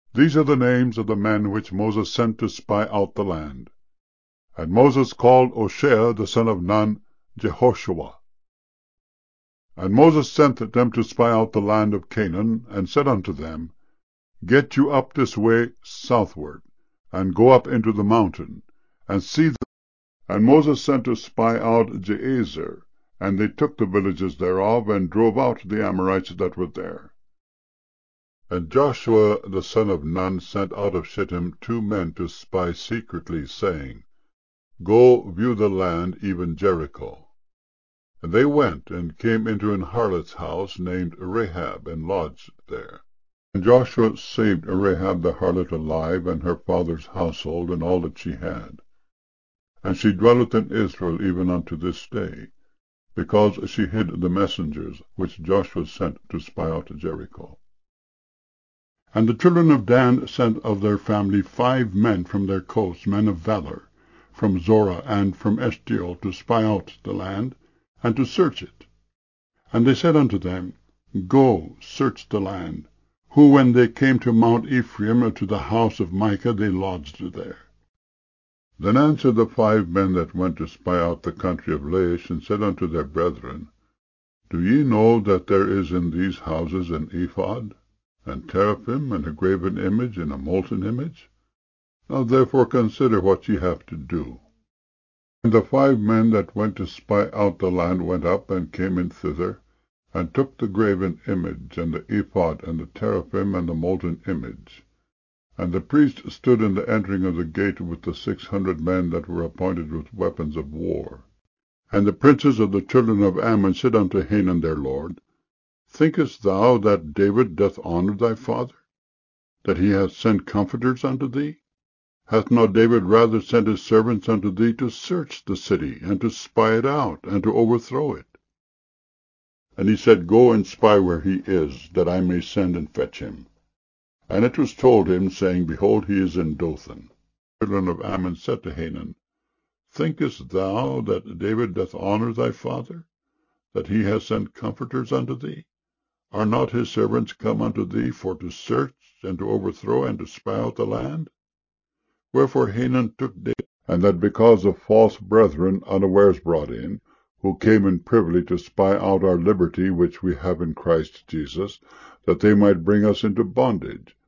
These are the names of the men which Moses sent to spy out the land. And Moses called Hoshea the son of Nun, Jehoshua. And Moses sent them to spy out the land of Canaan, and said unto them, Get you up this way southward, and go up into the mountain, and see them. And Moses sent to spy out Jazer, and they took the villages thereof, and drove out the Amorites that were there. And Joshua the son of Nun sent out of Shittim 2 men to spy secretly, saying, Go view the land, even Jericho. And they went, and came into an harlot's house named Rahab, and lodged there. And Joshua saved Rahab the harlot alive, and her father's household, and all that she had. And she dwelleth in Israel even unto this day, because she hid the messengers which Joshua sent to spy out Jericho. And the children of Dan sent of their family 5 men from their coasts, men of valor, from Zorah and from Eshtaol, to spy out the land, and to search it. And they said unto them, Go, search the land. Who, when they came to Mount Ephraim, to the house of Micah, they lodged there. Then answered the 5 men that went to spy out the country of Laish, and said unto their brethren, Do ye know that there is in these houses an ephod, and teraphim, and a graven image, and a molten image? Now therefore consider what ye have to do. And the 5 men that went to spy out the land went up, and came in thither, and took the graven image, and the ephod, and the teraphim, and the molten image. And the priest stood in the entering of the gate with the 600 men that were appointed with weapons of war. And the princes of the children of Ammon said unto Hanun their lord, Thinkest thou that David doth honor thy father, that he hath sent comforters unto thee? Hath not David rather sent his servants unto thee to search the city, and to spy it out, and to overthrow it? And he said, Go and spy where he is, that I may send and fetch him. And it was told him, saying, Behold, he is in Dothan. The children of Ammon said to Hanun, Thinkest thou that David doth honor thy father, that he hath sent comforters unto thee? Are not his servants come unto thee for to search, and to overthrow, and to spy out the land? Wherefore Hanun took David, and that because of false brethren unawares brought in, who came in privily to spy out our liberty which we have in Christ Jesus, that they might bring us into bondage,